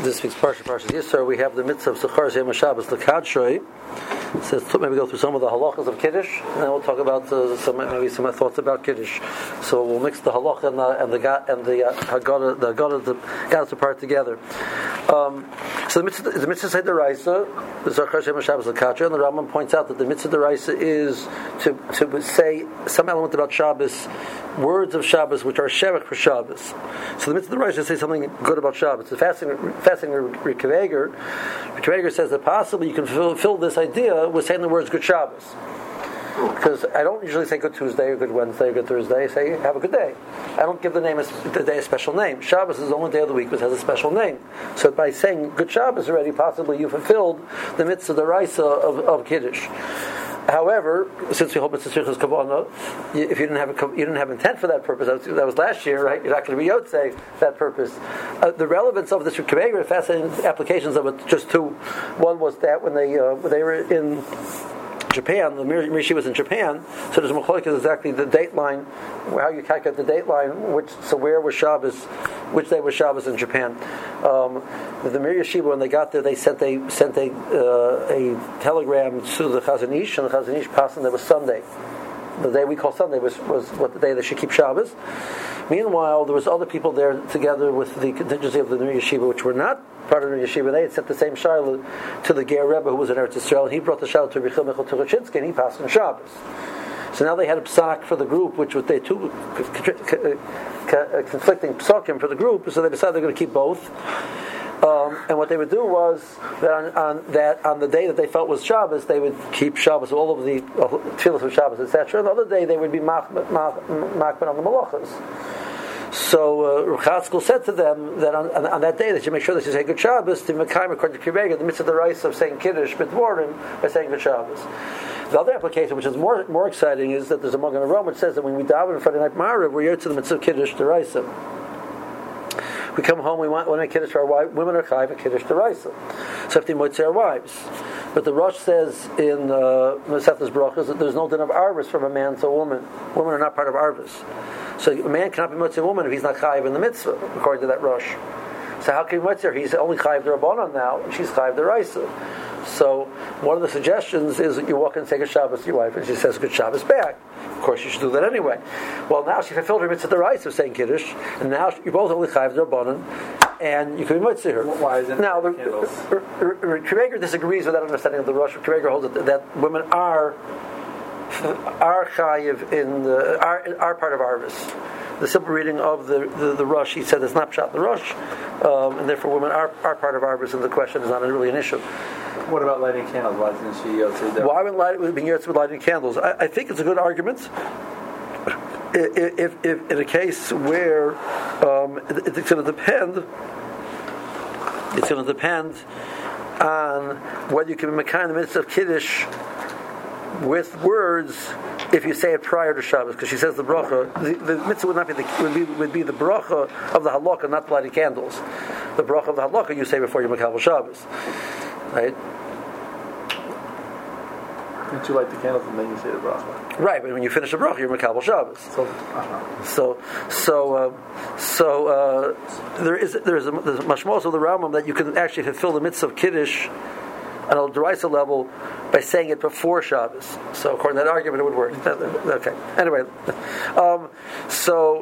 this week's Parsha Yisro, we have the mitzvah of Zechar Yom HaShabbos L'Kadshrei. So let's maybe go through some of the halachas of Kiddush, and then we'll talk about some thoughts about Kiddush. So we'll mix the halacha and the Haggadah apart together. So the mitzvah say deraisa, the Zechar Yom HaShabbos L'Kadshrei, and the Rambam points out that the mitzvah deraisa is to say some element about Shabbos, words of Shabbos which are shevach for Shabbos. So the mitzvah deraisa is to say something good about Shabbos. It's a fascinating Rikkeveger. Rikkeveger says that possibly you can fill this idea with saying the words Good Shabbos. Because I don't usually say Good Tuesday or Good Wednesday or Good Thursday. I say have a good day. I don't give the day a special name. Shabbos is the only day of the week which has a special name. So by saying Good Shabbos already, possibly you fulfilled the mitzvah deraisa of Kiddush. However, since we hold Mitzvah Tzrichas Kavanah, if you didn't have intent for that purpose, that was last year, right? You're not going to be Yotzei that purpose. The relevance of this Rikkeveger, fascinating applications of it, just two. One was that when they were in Japan, the Mir Yeshiva was in Japan, so there's a machlokes exactly the date line, how you calculate the date line, where was Shabbos, which day was Shabbos in Japan. The Mir Yeshiva, when they got there, they sent a telegram to the Chazon Ish, and the Chazon Ish passed, and there was Sunday. The day we call Sunday was what the day they should keep Shabbos. Meanwhile, there was other people there together with the contingency of the Mir Yeshiva, which were not part of the Yeshiva. They had sent the same Shiloh to the Ger Rebbe who was in Eretz Yisrael, and he brought the Shiloh to Rechel Michal Tuchachinsky, and he passed on Shabbos. So now they had a psak for the group, which was they two conflicting psakim for the group, so they decided they're going to keep both. And what they would do was that on the day that they felt was Shabbos, they would keep Shabbos, all of the tefillos of Shabbos, etc. And the other day they would be machbet on the malachas. So Ruchatzkel said to them that on that day they should make sure that you say Good Shabbos to Mekayim according to Rikkeveger, the mitzvah deraisa of saying Kiddush B'dvorim by saying Good Shabbos. The other application, which is more exciting, is that there's a Magen Avraham which says that when we daven on Friday night Ma'ariv, we're here to the mitzvah Kiddush deraisa. We come home, we want to make Kiddush for our wives. Women are chayiv and Kiddush deraisa. So if they motzei our wives. But the Rosh says in Masechtas Brachos that there's no din of arvis from a man to a woman. Women are not part of arvis. So a man cannot be motzei a woman if he's not chayiv in the mitzvah, according to that Rosh. So how can he motzei her? He's only chayiv the Rabbanon now, and she's chayiv deraisa. So one of the suggestions is that you walk in and say Good Shabbos to your wife, and she says Good Shabbos back. Of course, you should do that anyway. Well, now she fulfilled her mitzvah deraisa of saying Kiddush, and now you're both only chayiv the Rabbanon, and you can be motzei her. Why is it? Now, Rikkeveger disagrees with that understanding of the Rosh. Rikkeveger holds that women are chayiv are part of arvis. The simple reading of the Rosh, he said, it's not pshat the Rosh, and therefore women are part of arvis, and the question is not really an issue. What about lighting candles? Why didn't she Yotzei there? Why would being Yotzei with lighting candles? I think it's a good argument. If in a case where it's going to depend on whether you can be Mekayim in the midst of Kiddush with words if you say it prior to Shabbos, because she says the bracha, the mitzvah would be the bracha of the halakha, not the lighting candles. The bracha of the halakha you say before you makabel Shabbos, right? Didn't you light the candles and then you say the bracha? Right, but when you finish the bracha, you're makabel Shabbos. So there's a mashmos of the Rambam that you can actually fulfill the mitzvah of Kiddush on a deraisa level by saying it before Shabbos. So according to that argument, it would work. Okay. Anyway, so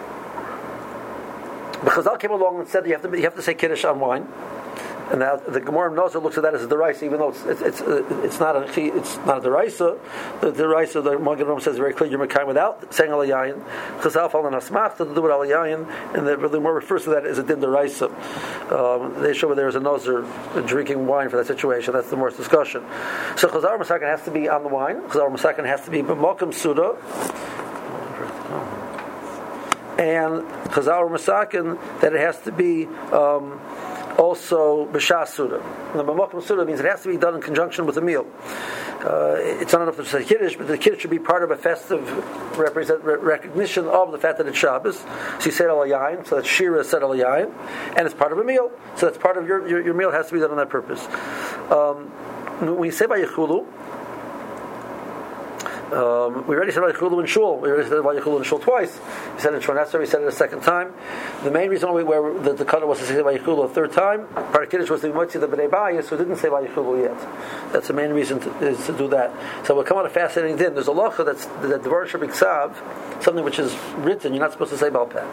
because Chazal came along and said you have to say Kiddush on wine. And now the Gemara Nozer looks at that as a deraisa, even though it's not a deraisa. The deraisa, the Magen Avraham says very clear, you're mekayim without saying al yayin. Chazal fall on asmach to do it al yayin, and the Gemara refers to that as a din deraisa. They show where there is a Nozer drinking wine for that situation. That's the more discussion. So Chazal Masakin has to be on the wine. Chazal Masakin has to be b'mokum suda. And Chazal Masakin that it has to be also b'shas suda. The b'mokum suda means it has to be done in conjunction with a meal. It's not enough to say Kiddush, but the Kiddush should be part of a festive recognition of the fact that it's Shabbos. So you say it al yayin, so that Shira said al yayin, and it's part of a meal. So that's part of your meal has to be done on that purpose. When you say by Yechulu, We already said Vayichulu in Shul. We already said Vayichulu in Shul twice. We said it in Shmonesser. We said it a second time. The main reason where the Kana was to say Vayichulu a third time, part of Kiddush was the Motzi the Bnei Bayis, who didn't say Vayichulu yet. That's the main reason is to do that. So we'll come out a fascinating din. There's a lacha that the Dvar Shabiksav, something which is written, you're not supposed to say Baal Peh.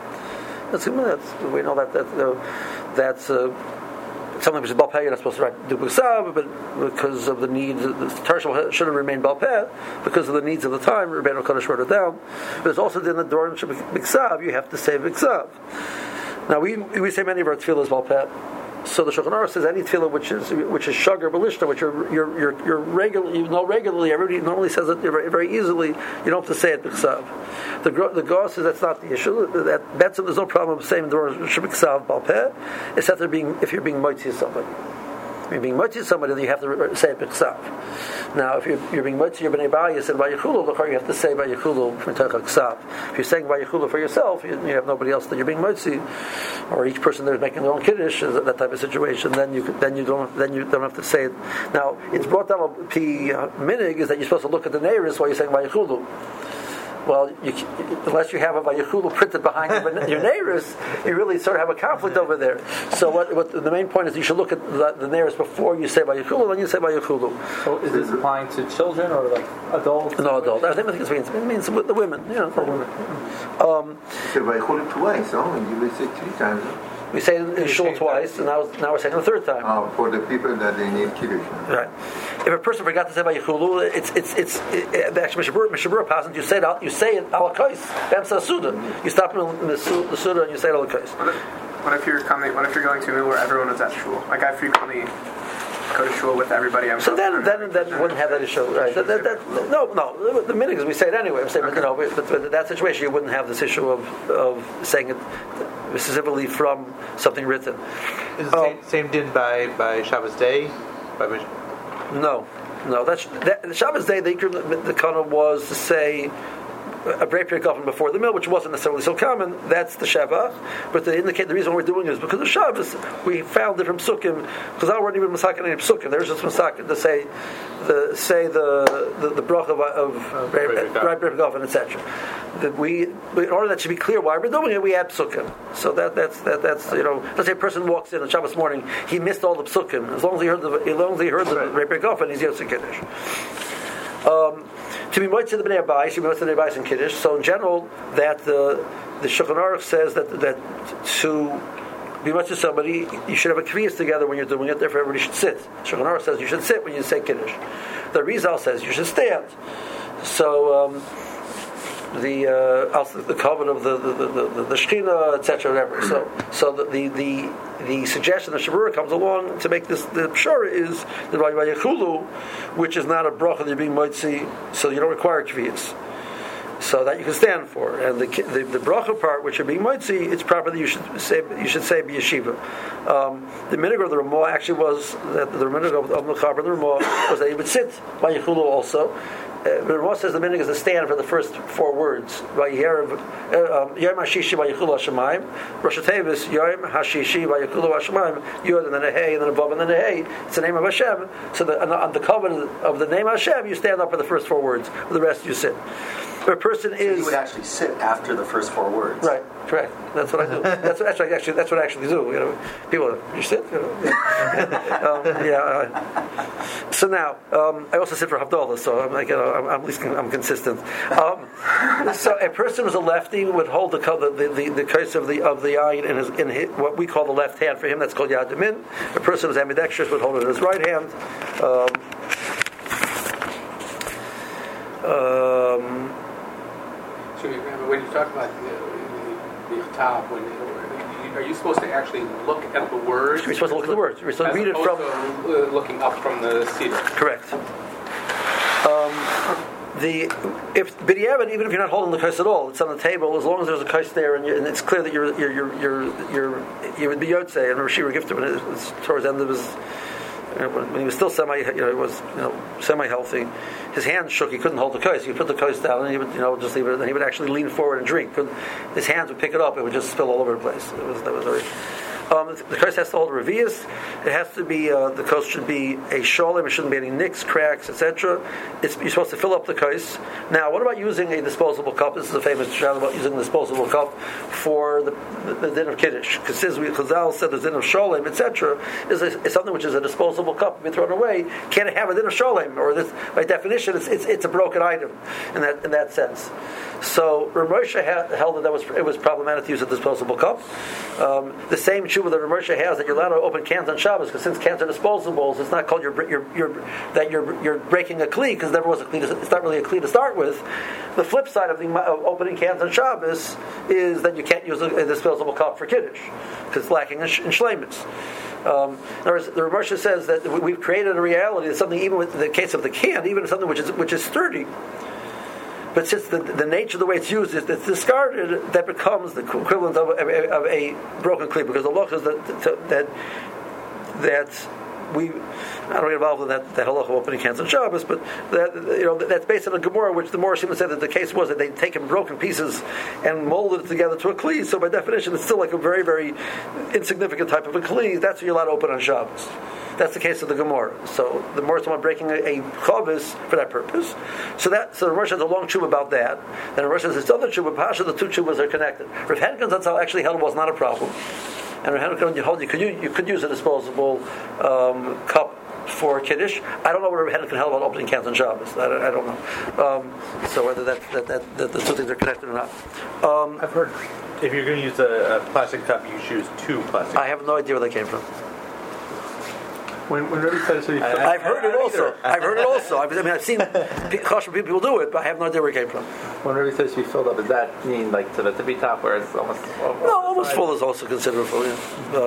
We know that's something which is Baal Peh, you're not supposed to do B'Ksav, but because of the need, the Tarshim shouldn't remain Baal Peh, because of the needs of the time, Rabbeinu Kodesh wrote it down. But there's also in the Dorim B'Ksav, you have to say B'Ksav. Now, we say many of our tefillahs Baal Peh. So the Shulchan Aruch says any tefillah which is shagar b'lishna, which you're regularly, you know regularly, everybody normally says it very easily. You don't have to say it b'ksav. The Gaon says that's not the issue. That's there's no problem saying the word b'ksav Baal Peh, except if you're being moitzi somebody. If you're being moitzi somebody, then you have to say it b'ksav. Now, if you're being moitzi your bnei bayis and vayichulu, you have to say vayichulu from Torah ksav. If you're saying vayichulu for yourself, you have nobody else that you're being moitzi, or each person there is making their own kiddush, that type of situation. Then you don't have to say it. Now, it's brought down minig is that you're supposed to look at the neighbors while you're saying vayichulu. Well, unless you have a Vayichulu printed behind your neighbors, you really sort of have a conflict over there. So what the main point is, you should look at the neighbors before you say Vayichulu, then you say Vayichulu. So is this applying to children or like adults? No, adults. I think it means with the women. For women. You said Vayichulu twice, you say 3 times. We say it in Shul twice, and now we're saying it a third time. For the people that they need kiddush. Right. If a person forgot to say Vayichulu, actually Mishabura passes. You say it al kais, b'emsa suda. You stop in the suda and you say it al kais. What if you're going to a meal where everyone is at shul? Like I frequently go to shul with everybody. So then wouldn't have that issue, right? No. The minhag is we say it anyway. I'm saying, okay. But in that situation, you wouldn't have this issue of saying it specifically from something written. Is the same din by Shabbos day? No. That's the Shabbos day. The kana was to say a break period before the meal, which wasn't necessarily so common. That's the Shavach. But to indicate the reason we're doing it is because of Shabbos, we found it from Sukkim, because I weren't even Masakin any Sukkim. There's just Masakin to say the bracha of right break and etc. That in order that should be clear why we're doing it, we add Psukim. So that's let's say a person walks in on Shabbos morning, he missed all the Psukim. As long as he heard the Rei Bergofen, he's Yotze Kiddush. To be moitzi the bnei bayis, to be moitzi the bnei bayis in Kiddush. So in general, that the Shulchan Aruch says that to be moitzi somebody, you should have a kviyas together when you're doing it. Therefore, everybody should sit. Shulchan Aruch says you should sit when you say Kiddush. The Rizal says you should stand. So the covenant of the Shechina, etc. Whatever. So the suggestion that Shavura comes along to make this the pshara is the Vayichulu, which is not a bracha that you're being moitzi, so you don't require kviyas. So that you can stand for, and the bracha part, which you're being moitzi, it's proper that you should say b'yeshiva. The minhag of the Ramah actually was that the minhag of Mechaber the Ramah was that he would sit Vayichulu also. The Ramah says the minhag is a stand for the first 4 words. Yom Hashishi Vayichulu Hashemayim, Rosh Hashanah Yom Hashishi Vayichulu Hashemayim, Yod and then a Hey and then a Vav and then a Hey. It's the name of Hashem. So on the covenant of the name Hashem, you stand up for the first 4 words. For the rest, you sit. If a person is, you would actually sit after the first 4 words. Right, correct. That's what I do. That's what I actually do. People, you sit. So now, I also sit for Havdalah, so I'm consistent. So a person who's a lefty would hold the curse of the ayin in his what we call the left hand. For him, that's called Yad Yamin. A person who's ambidextrous would hold it in his right hand. So when you talk about the top, are you supposed to actually look at the words? You're supposed to look at the words. You're supposed to read it from looking up from the cedar. Correct. If b'diavad, even if you're not holding the kos at all, it's on the table. As long as there's a kos there, and it's clear that you would be yotzei, and Rashi would give to him towards the end of his. When he was still semi-healthy, his hands shook. He couldn't hold the kos. He would put the kos down, and he would just leave it. And he would actually lean forward and drink. His hands would pick it up. It would just spill all over the place. That was very. The kos has to hold a revius. It has to be the kos should be a sholem. It shouldn't be any nicks, cracks, etc. You're supposed to fill up the kos. Now, what about using a disposable cup? This is a famous shot about using a disposable cup for the din of kiddush. Because Chazal said the din of sholem, etc. is something which is a disposable cup. Be thrown away. Can't have a din of sholem, or this, by definition, it's a broken item in that sense. So Rav Moshe held that it was problematic to use a disposable cup. The same tshuva that Rav Moshe has, that you're allowed to open cans on Shabbos, because since cans are disposables, it's not called you're breaking a kli, because there never was a kli. It's not really a kli to start with. The flip side of opening cans on Shabbos is that you can't use a disposable cup for kiddush, because it's lacking in shleimus. In other words, the Rav Moshe says that we've created a reality that something, even with the case of the can, even something which is sturdy. But since the nature of the way it's used is it's discarded, that becomes the equivalent of a broken kli, because the halacha is that we, I don't get involved in that halacha of opening cans on Shabbos, but that's based on a Gemara, which the Gemara seems to say that the case was that they'd taken broken pieces and molded it together to a kli. So by definition, it's still like a very, very insignificant type of a kli. That's what you're allowed to open on Shabbos. That's the case of the Gemara. So the Gemara is talking about breaking a chavis for that purpose. So the Rosh has a long tshuva about that. And the Rosh has this other tshuva. Pasha, the two tshuvas are connected. Rav Henkin Zatzal actually held it was not a problem. And Rav Henkin you could use a disposable cup for kiddush. I don't know what Rav Henkin held about opening cans on Shabbos. I don't know. So whether that the two things are connected or not. I've heard if you're going to use a plastic cup, you choose two plastic. I have no idea where that came from. When Rabbi said so, I've heard it also. I've seen people do it, but I have no idea where it came from. when Rabbi says to be filled up, does that mean like to the tippy top where it's almost? Almost full is also considered full. Yeah.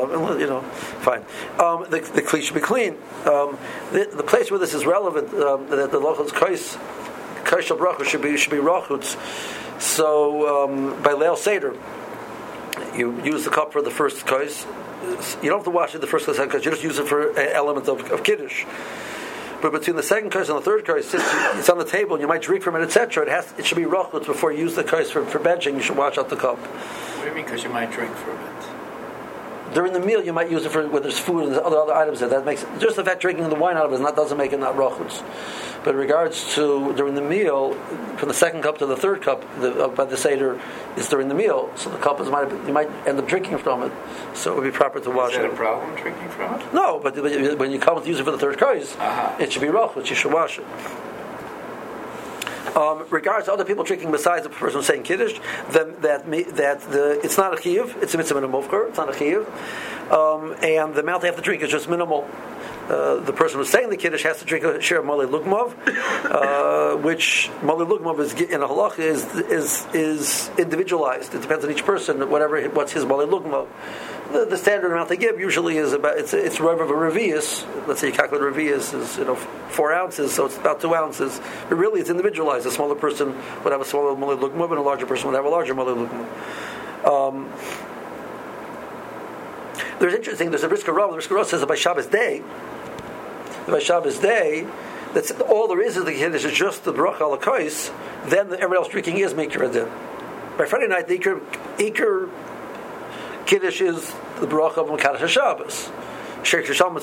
Fine. The kli should be clean. The place where this is relevant, that the lochos kais shel bracha should be rachutz. So by Leil Seder, you use the cup for the first kais. You don't have to wash it the first kais because you just use it for an element of kiddush. But between the second kais and the third kais, it's on the table and you might drink from it, etc. It should be rachutz before you use the kais for benching. You should wash out the cup. What do you mean? Because you might drink from it. During the meal, you might use it for where there's food and there's other items there. That makes just the fact drinking the wine out of it doesn't make it not rachutz. But in regards to during the meal, from the second cup to the third cup by the seder is during the meal. So the cup you might end up drinking from it. So it would be proper to wash it. Is that a problem drinking from it? No, but when you come to use it for the third kais, it should be rachutz. You should wash it. Regards to other people drinking besides the person who's saying kiddush, it's not a chiyuv. It's a mitzvah and a mufkar. It's not a chiyuv, and the amount they have to drink is just minimal. The person who's saying the kiddush has to drink a share of malei lugmav, which malei lugmav is in a halacha is individualized. It depends on each person. What's his malei lugmav. The standard amount they give usually is about it's rev of a revius. Let's say you calculate revius is 4 ounces, so it's about 2 ounces. But really, it's individualized. A smaller person would have a smaller malei lugmav, and a larger person would have a larger malei lugmav. There's interesting. There's a Brisker Rav. The Brisker Rav says that by Shabbos day, that's all there is the kiddush is just the bracha al kais. Then everyone else drinking is mikra adin. By Friday night, the ikr kiddush is the bracha of Mekadosh Shabbos, Sheikh Shisham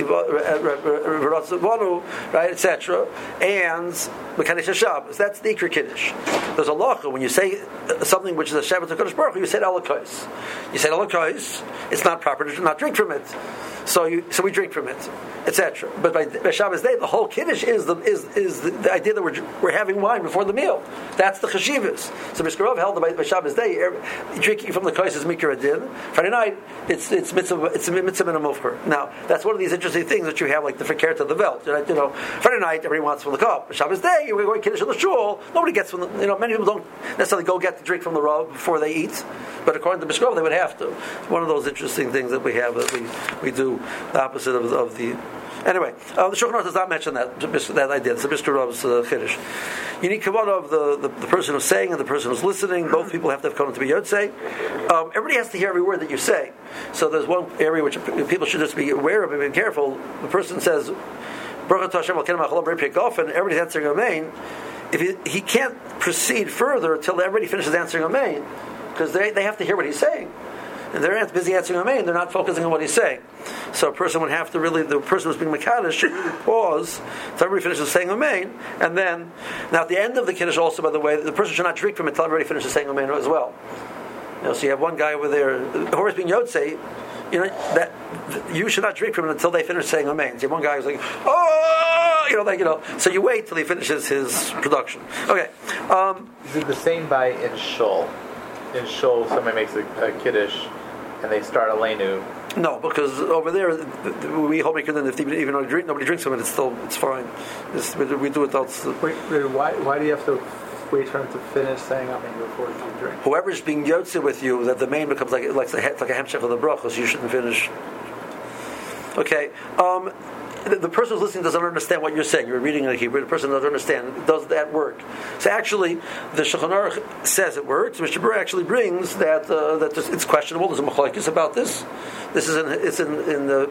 right, etc. And Mekadosh Shabbos. That's the ikr kiddush. There's a lacha when you say something which is a Shabbat to Kodesh Baruch Hu, you say al kais. You say al kais. It's not proper to not drink from it. So we drink from it, etc. But by Shabbos day, the whole kiddush is the idea that we're having wine before the meal. That's the chashivas. So Brisker Rav held by Shabbos day, drinking from the kais is mikra adin. Friday night, it's mitzvah. It's a mitzvah and a mufkar. Now that's one of these interesting things that you have, like the fikert of the velt. Friday night, everybody wants from the cup. Shabbos day, we're going kiddush in the shul. Nobody gets from the. Many people don't necessarily go get the drink from the Rav before they eat, but according to Brisker Rav, they would have to. It's one of those interesting things that we have that we do. The opposite of the. Anyway, the Shulchan Aruch does not mention that idea. It's a Brisker Rav's chiddush. You need kavanah of the person who's saying and the person who's listening. Both people have to have kavanah to be yotzei. Everybody has to hear every word that you say. So there's one area which people should just be aware of and be careful. The person says, "Baruch atah Hashem Elokeinu melech haolam b'rei and everybody's answering amen. If he can't proceed further until everybody finishes answering amen, because they have to hear what he's saying. and they're busy answering Amen, they're not focusing on what he's saying. So a person would have to really, the person who's being Mekadosh should really pause until everybody finishes saying Amen, and then, now at the end of the Kiddush also, by the way, the person should not drink from it until everybody finishes saying Amen as well. So you have one guy over there, whoever's being Yotzei, that you should not drink from it until they finish saying Amen. So one guy who's like, so you wait till he finishes his production. Okay. Is it the same by in Shul? In Shul, somebody makes a Kiddush, and they start a Leinu. No, because over there we hold Mikra, if even though nobody drinks from it, it's fine. We do it else. Wait, why do you have to wait for him to finish saying Amen before you drink? Whoever's being Yotze with you, that the main becomes like a hemshech of the brachos, so you shouldn't finish. Okay. The person who's listening doesn't understand what you're saying. You're reading in Hebrew. The person doesn't understand. Does that work? So actually, the Shulchan Aruch says it works. Mr. Burr actually brings that it's questionable. There's a machlokes about this. This is in the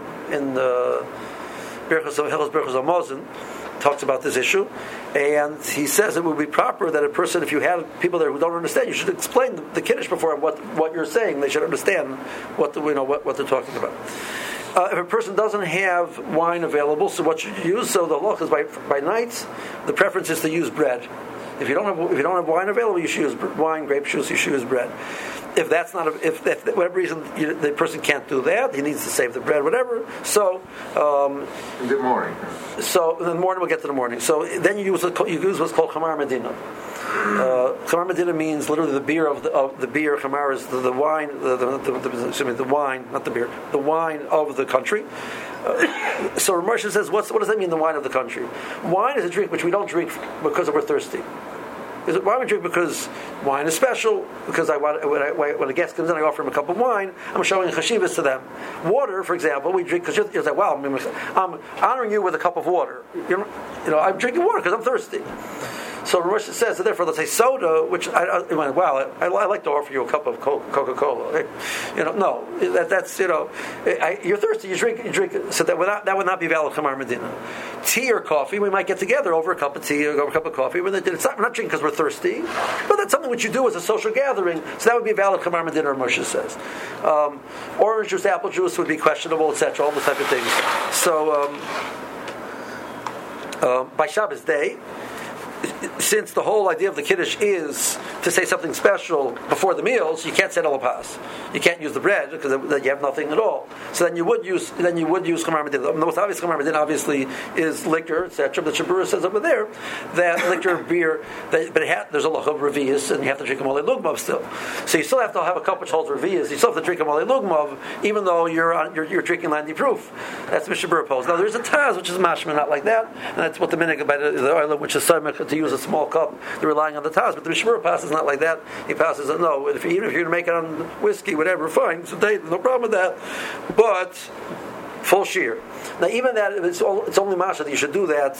Berachos Hamazon talks about this issue, and he says it would be proper that a person, if you have people there who don't understand, you should explain the Kiddush before what you're saying. They should understand what they're talking about. If a person doesn't have wine available, so what should you use? So the halach is by nights, the preference is to use bread. If you don't have wine available, you should use wine, grape juice. You should use bread. If that's not, if for whatever reason the person can't do that, he needs to save the bread, whatever. So in the morning. So in the morning, we'll get to the morning. So then you use what's called Chamar Medina. Chamar Medina means literally the beer of the beer. Chamar is the wine. The wine, not the beer. The wine of the country. So Ramesh says, what does that mean? The wine of the country. Wine is a drink which we don't drink because we're thirsty. Why we drink? Because wine is special. Because when a guest comes in, I offer him a cup of wine. I'm showing chashivas to them. Water, for example, we drink because you're like, wow, I'm honoring you with a cup of water. I'm drinking water because I'm thirsty. So Rosh says, so therefore, let's say soda, which I like to offer you a cup of Coca-Cola. No, that's you're thirsty, you drink. So that would not be valid Chamar Medina. Tea or coffee, we might get together over a cup of tea or over a cup of coffee. We're not drinking because we're thirsty, but that's something which you do as a social gathering. So that would be a valid Chamar Medina, Moshe says. Orange juice, apple juice would be questionable, etc. All those type of things. So by Shabbos day, since the whole idea of the Kiddush is to say something special before the meals, you can't say Alapas. You can't use the bread because you have nothing at all. So then you would use Chamar Medina. The most obvious Chamar Medina obviously is liquor, etc. The Shabura says over there that liquor, beer, there's a lot of revius, and you have to drink a Malei Lugmav still. So you still have to have a cup which holds revius. You still have to drink a Malei Lugmav, even though you're drinking 90 proof. That's the Shabura pose. Now there's a Taz which is mashma, not like that, and that's what the minhag by the oil, which is samech, to use a small cup. They're relying on the Taz, but the Mishmur passes not like that. He passes it, no. Even if you're going to make it on whiskey, whatever, fine. So no problem with that. But full shear. Now, even that, it's only masha that you should do that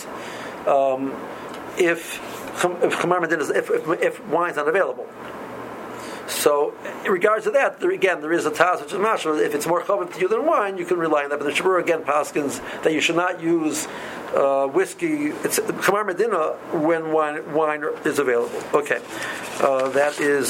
if Chamar Medina if wine's not available. So, in regards to that, there is a Taz which is mashma. If it's more chaviv to you than wine, you can rely on that. But the Shabur again paskins that you should not use whiskey. It's Chamar Medina when wine is available. Okay, that is.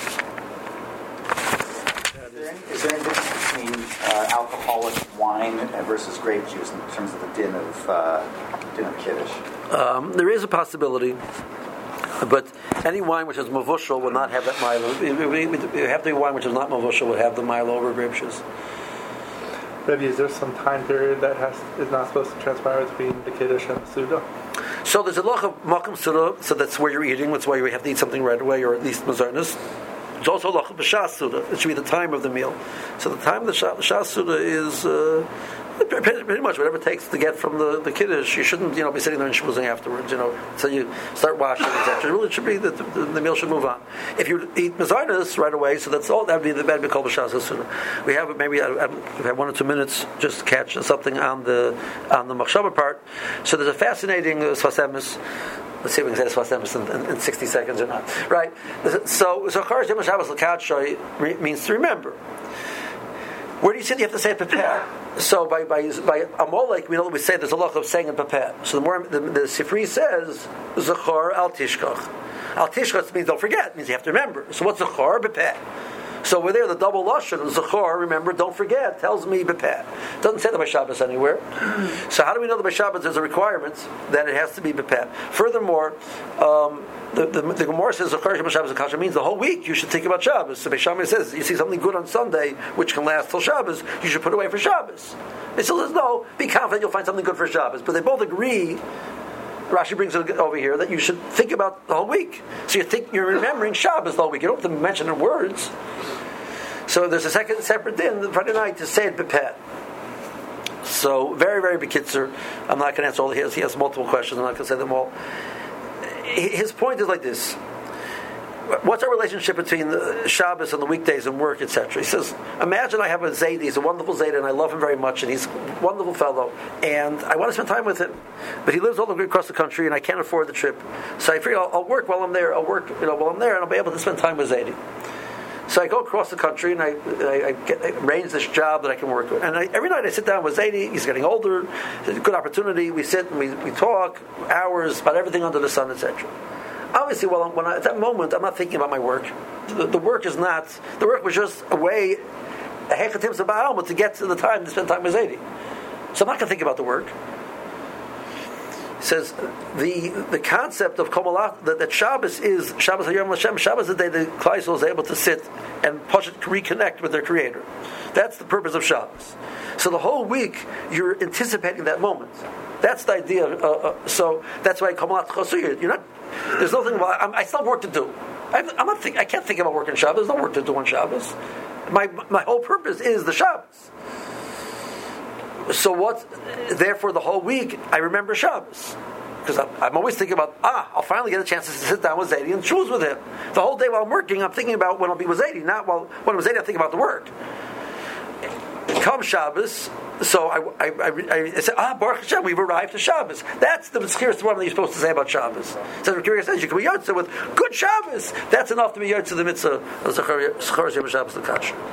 Is there any difference between alcoholic wine versus grape juice in terms of the din of Kiddush? There is a possibility. But any wine which is mavushal will not have that milo. It have to be wine which is not mavushal would have the milo over grape juice. Rebbe, is there some time period that is not supposed to transpire between the Kiddush and the Suda? So there's a lot of makam Suda, so that's where you're eating, that's why you have to eat something right away, or at least mazarnas. There's also a lot of b'shas Suda, it should be the time of the meal. So the time of the Shas Suda is pretty much whatever it takes to get from the Kiddush. You shouldn't be sitting there and schmoozing afterwards, so you start washing, etc. It really should be that the meal should move on. If you eat mezainas right away, so that's all, that would be called b'shas Suda. We have maybe I have 1 or 2 minutes just to catch something on the machshava part. So there's a fascinating Sfas Emes. Let's see if we can say Sfas Emes in 60 seconds or not. Right? So Charash Yom Shabbos L'Kadshay means to remember. Where do you say that you have to say it prepare? So by Amalek, we say there's a lot of saying it prepare. So the Sifri says Zachar al Tishkach. Al Tishkach means don't forget. It means you have to remember. So what's Zachar prepare? So we're there, the double lashon, Zachor, remember, don't forget, tells me bepeh. Doesn't say that by Shabbos anywhere. So how do we know that by Shabbos there's a requirement that it has to be bepeh? Furthermore, the Gemara says Zachor Shem Shabbos Kasha means the whole week you should think about Shabbos. So Beis Shammai says, you see something good on Sunday, which can last till Shabbos, you should put away for Shabbos. They still says, no, be confident you'll find something good for Shabbos. But they both agree, Rashi brings it over here, that you should think about the whole week. So you're remembering Shabbos the whole week. You don't have to mention it in words. So there's a second separate din Friday night to say it bepeh. So very, very bekitzer. I'm not going to answer all. He has multiple questions. I'm not going to say them all. His point is like this: what's our relationship between the Shabbos and the weekdays and work, etc.? He says, imagine I have a Zaidi. He's a wonderful Zaidi, and I love him very much, and he's a wonderful fellow, and I want to spend time with him. But he lives all the way across the country, and I can't afford the trip. So I figure I'll work while I'm there. I'll work, while I'm there, and I'll be able to spend time with Zaidi. So I go across the country and I arrange this job that I can work with. And every night I sit down with Zaidi. He's getting older. It's a good opportunity. We sit and we talk hours about everything under the sun, etc. Obviously, at that moment, I'm not thinking about my work. The work is not. The work was just a way, a hechatim sabah to get to the time to spend time with Zaidi. So I'm not going to think about the work. He says the concept of Komalat that Shabbos is Shabbos Hayom Lashem. Shabbos is the day the Klal Yisrael is able to sit and reconnect with their Creator. That's the purpose of Shabbos. So the whole week you're anticipating that moment. That's the idea. So that's why Komalat Chosuyah. You're not. There's nothing about. I still have work to do. I can't think about working Shabbos. There's no work to do on Shabbos. My whole purpose is the Shabbos. So therefore the whole week I remember Shabbos. Because I'm always thinking about, I'll finally get a chance to sit down with Zaidi and choose with him. The whole day while I'm working, I'm thinking about when I'll be with Zaidi, not when I'm with Zaidi, I'm thinking about the work. Come Shabbos, so I say, Baruch Hashem, we've arrived to Shabbos. That's the scariest one that you're supposed to say about Shabbos. So the Kiryas says, you can be Yotze with good Shabbos. That's enough to be Yotze the mitzvah of Zachor Shem Shabbos L'Kasher.